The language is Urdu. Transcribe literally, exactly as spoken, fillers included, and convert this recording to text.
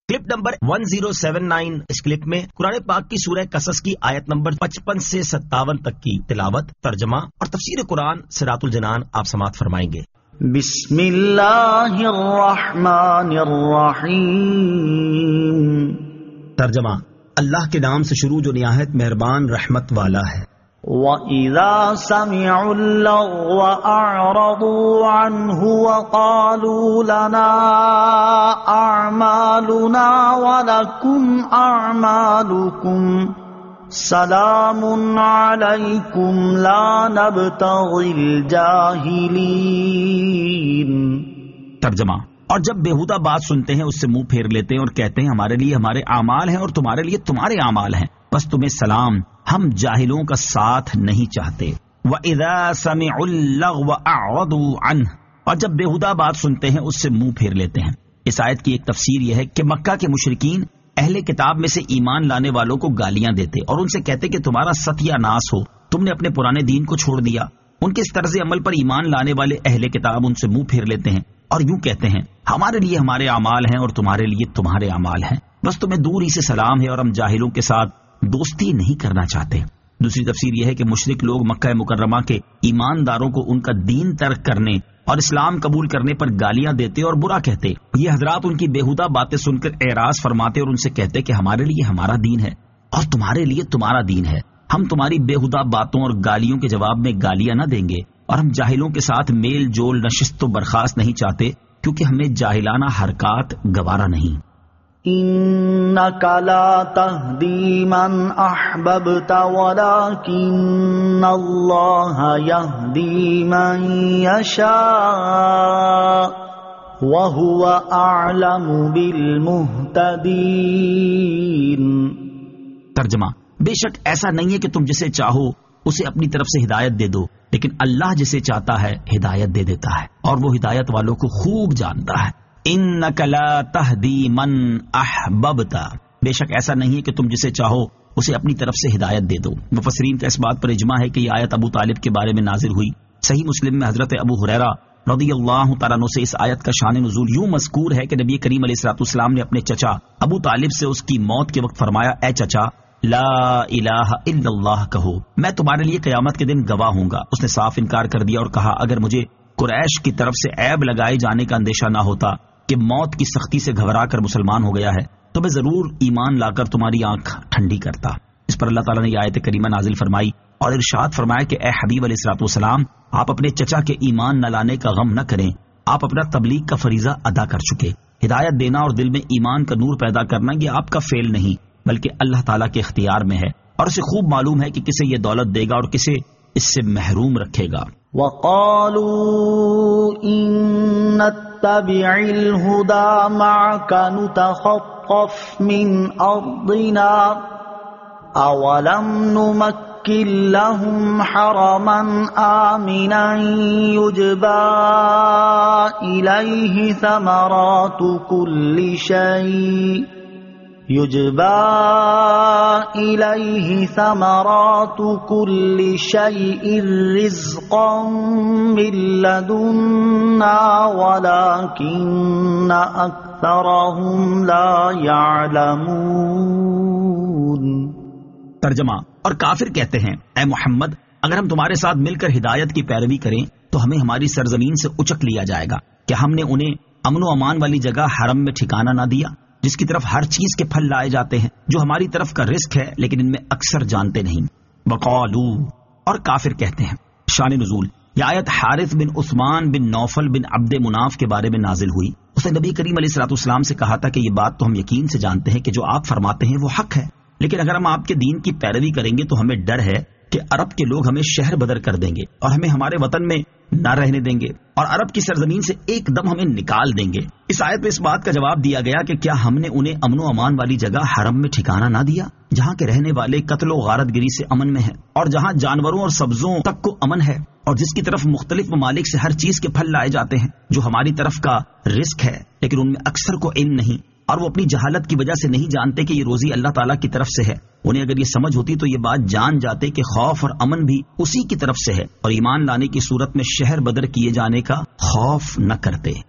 کلپ نمبر ایک ہزار ستانوے، اس کلپ میں قرآن پاک کی سورہ قصص کی آیت نمبر پچپن سے ستاون تک کی تلاوت، ترجمہ اور تفسیر قرآن صراط الجنان آپ سماعت فرمائیں گے۔ بسم اللہ الرحمن الرحیم۔ ترجمہ، اللہ کے نام سے شروع جو نہایت مہربان رحمت والا ہے۔ وَإِذَا سَمِعُوا اللَّغْوَ أَعْرَضُوا عَنْهُ وَقَالُوا لَنَا أَعْمَالُنَا وَلَكُمْ أَعْمَالُكُمْ سَلَامٌ عَلَيْكُمْ لَا نَبْتَغِي الْجَاهِلِينَ۔ ترجمہ، اور جب بیہودہ بات سنتے ہیں اس سے منہ پھیر لیتے ہیں اور کہتے ہیں ہمارے لیے ہمارے اعمال ہیں اور تمہارے لیے تمہارے اعمال ہیں، بس تمہیں سلام، ہم جاہلوں کا ساتھ نہیں چاہتے۔ وَإِذَا سَمِعُوا اللَّغْوَ أَعْرَضُوا عَنْهُ، اور جب بیہودہ بات سنتے ہیں اس سے منہ پھیر لیتے ہیں۔ اس آیت کی ایک تفسیر یہ ہے کہ مکہ کے مشرکین اہل کتاب میں سے ایمان لانے والوں کو گالیاں دیتے اور ان سے کہتے کہ تمہارا ستیہ ناس ہو، تم نے اپنے پرانے دین کو چھوڑ دیا۔ ان کے اس طرز عمل پر ایمان لانے والے اہل کتاب ان سے منہ پھیر لیتے ہیں اور یوں کہتے ہیں ہمارے لیے ہمارے اعمال ہیں اور تمہارے لیے تمہارے اعمال ہیں، بس تمہیں دور ہی سے سلام ہے اور ہم جاہلوں کے ساتھ دوستی نہیں کرنا چاہتے۔ دوسری تفسیر یہ ہے کہ مشرک لوگ مکہ مکرمہ کے ایمانداروں کو ان کا دین ترک کرنے اور اسلام قبول کرنے پر گالیاں دیتے اور برا کہتے۔ یہ حضرات ان کی بیہودہ باتیں سن کر اعراض فرماتے اور ان سے کہتے کہ ہمارے لیے ہمارا دین ہے اور تمہارے لیے تمہارا دین ہے، ہم تمہاری بیہودہ باتوں اور گالیوں کے جواب میں گالیاں نہ دیں گے اور ہم جاہلوں کے ساتھ میل جول نشست و برخاست نہیں چاہتے، کیونکہ ہمیں جاہلانہ حرکات گوارا نہیں۔ انک لا تہدی من احببت ولکن اللہ یہدی من یشاء وہو اعلم بالمہتدین۔ ترجمہ، بے شک ایسا نہیں ہے کہ تم جسے چاہو اسے اپنی طرف سے ہدایت دے دو، لیکن اللہ جسے چاہتا ہے ہدایت دے دیتا ہے اور وہ ہدایت والوں کو خوب جانتا ہے۔ انک لا تہدی من احببت، بے شک ایسا نہیں ہے کہ تم جسے چاہو اسے اپنی طرف سے ہدایت دے دو۔ مفسرین کا اس بات پر اجماع ہے کہ یہ آیت ابو طالب کے بارے میں نازل ہوئی۔ صحیح مسلم میں حضرت ابو ہریرہ رضی اللہ تعالیٰ عنہ سے اس آیت کا شان نزول یوں مذکور ہے کہ نبی کریم علیہ الصلوۃ والسلام نے اپنے چچا ابو طالب سے اس کی موت کے وقت فرمایا، اے چچا، لا الہ الا اللہ کہو، میں تمہارے لیے قیامت کے دن گواہ ہوں گا۔ اس نے صاف انکار کر دیا اور کہا اگر مجھے قریش کی طرف سے عیب لگائے جانے کا اندیشہ نہ ہوتا کہ موت کی سختی سے گھبرا کر مسلمان ہو گیا ہے تو میں ضرور ایمان لا کر تمہاری آنکھ ٹھنڈی کرتا۔ اس پر اللہ تعالیٰ نے یہ آیت کریمہ نازل فرمائی اور ارشاد فرمایا کہ اے حبیب علیہ الصلوۃ والسلام، آپ اپنے چچا کے ایمان نہ لانے کا غم نہ کریں، آپ اپنا تبلیغ کا فریضہ ادا کر چکے۔ ہدایت دینا اور دل میں ایمان کا نور پیدا کرنا یہ آپ کا فعل نہیں بلکہ اللہ تعالیٰ کے اختیار میں ہے، اور اسے خوب معلوم ہے کہ کسے یہ دولت دے گا اور کسے اس سے محروم رکھے گا۔ وَقَالُوا إِن نَّتَّبِعِ الْهُدَى مَعَكَ نُتَخَطَّفْ مِنْ أَرْضِنَا أَوَلَمْ نُمَكِّن لَّهُمْ حَرَمًا آمِنًا يُجْبَى إِلَيْهِ ثَمَرَاتُ كُلِّ شَيْءٍ يُجْبَى إِلَيْهِ ثَمَرَاتُ كُلِّ شَيْءٍ رِزْقًا مِّن لَّدُنَّا وَلَٰكِنَّ أَكْثَرَهُمْ لَا يَعْلَمُونَ۔ ترجمہ، اور کافر کہتے ہیں اے محمد، اگر ہم تمہارے ساتھ مل کر ہدایت کی پیروی کریں تو ہمیں ہماری سرزمین سے اچک لیا جائے گا۔ کیا ہم نے انہیں امن و امان والی جگہ حرم میں ٹھکانہ نہ دیا جس کی طرف ہر چیز کے پھل لائے جاتے ہیں، جو ہماری طرف کا رزق ہے لیکن ان میں اکثر جانتے نہیں۔ وقالو، اور کافر کہتے ہیں۔ شان نزول، یہ آیت حارث بن عثمان بن نوفل بن عبد مناف کے بارے میں نازل ہوئی۔ اس نے نبی کریم علیہ الصلوۃ والسلام سے کہا تھا کہ یہ بات تو ہم یقین سے جانتے ہیں کہ جو آپ فرماتے ہیں وہ حق ہے، لیکن اگر ہم آپ کے دین کی پیروی کریں گے تو ہمیں ڈر ہے کہ عرب کے لوگ ہمیں شہر بدر کر دیں گے اور ہمیں ہمارے وطن میں نہ رہنے دیں گے اور عرب کی سرزمین سے ایک دم ہمیں نکال دیں گے۔ اس آیت میں اس بات کا جواب دیا گیا کہ کیا ہم نے انہیں امن و امان والی جگہ حرم میں ٹھکانہ نہ دیا جہاں کے رہنے والے قتل و غارت گری سے امن میں ہیں اور جہاں جانوروں اور سبزوں تک کو امن ہے اور جس کی طرف مختلف ممالک سے ہر چیز کے پھل لائے جاتے ہیں جو ہماری طرف کا رزق ہے، لیکن ان میں اکثر کو علم نہیں اور وہ اپنی جہالت کی وجہ سے نہیں جانتے کہ یہ روزی اللہ تعالیٰ کی طرف سے ہے۔ انہیں اگر یہ سمجھ ہوتی تو یہ بات جان جاتے کہ خوف اور امن بھی اسی کی طرف سے ہے اور ایمان لانے کی صورت میں شہر بدر کیے جانے کا خوف نہ کرتے۔